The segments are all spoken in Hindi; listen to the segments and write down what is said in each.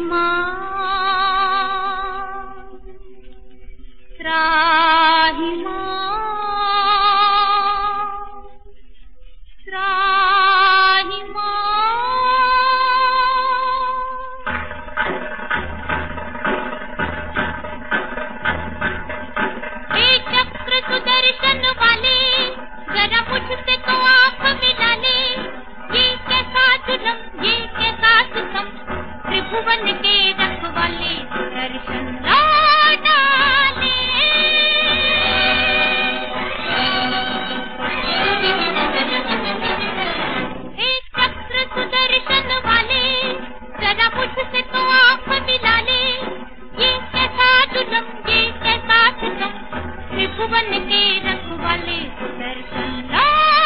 त्रिभुवन के रखवाले दर्शन डाले। हे चक्र सुदर्शन वाले, जरा मुझसे तो आँख मिला ले। ये कैसा जुलम, ये कैसा सितम, त्रिभुवन के रखवाले दर्शन डाले।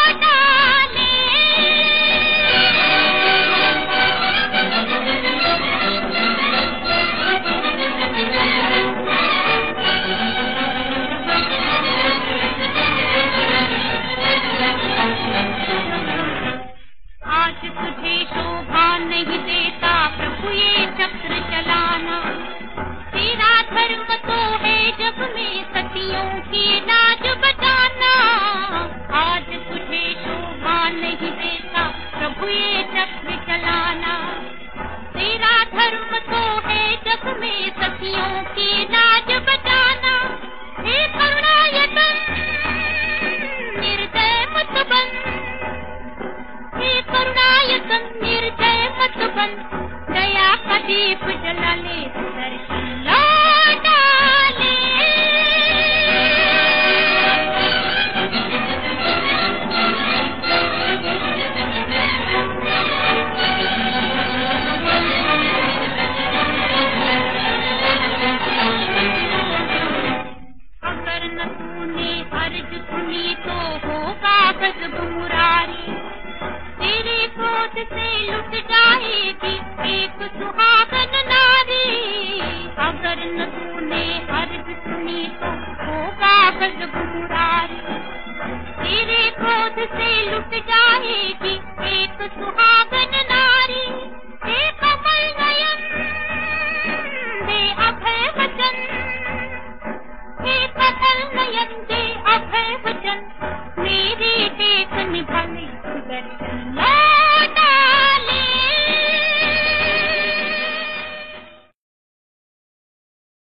आज तुझे शोभा नहीं देता प्रभु ये चक्र चलाना। तेरा धर्म तो है जग में सतियों की लाज बचाना। आज तुझे शोभा नहीं देता प्रभु ये चक्र चलाना। तेरा धर्म तो है जग में सतियों की लाज बचाना। हे करुणायतन निर्दय मत बन, हे करुणायतन निर्दय मत बन, दया का दीप जला ले दर्शन डाले। अगर न तूने अर्ज सुनी तो होगा गजब मुरारी। तेरे क्रोध से लुट जाएगी एक सुहागन नारी। अगर न तूने अर्ज सुनी तो होगा गजब मुरारी। तेरे क्रोध से लुट जाएगी एक सुहागन नारी। हे कमल नयन दे अभय वचन, हे कमल नयन दे अभय वचन, मेरी टेक निभाने दर्शन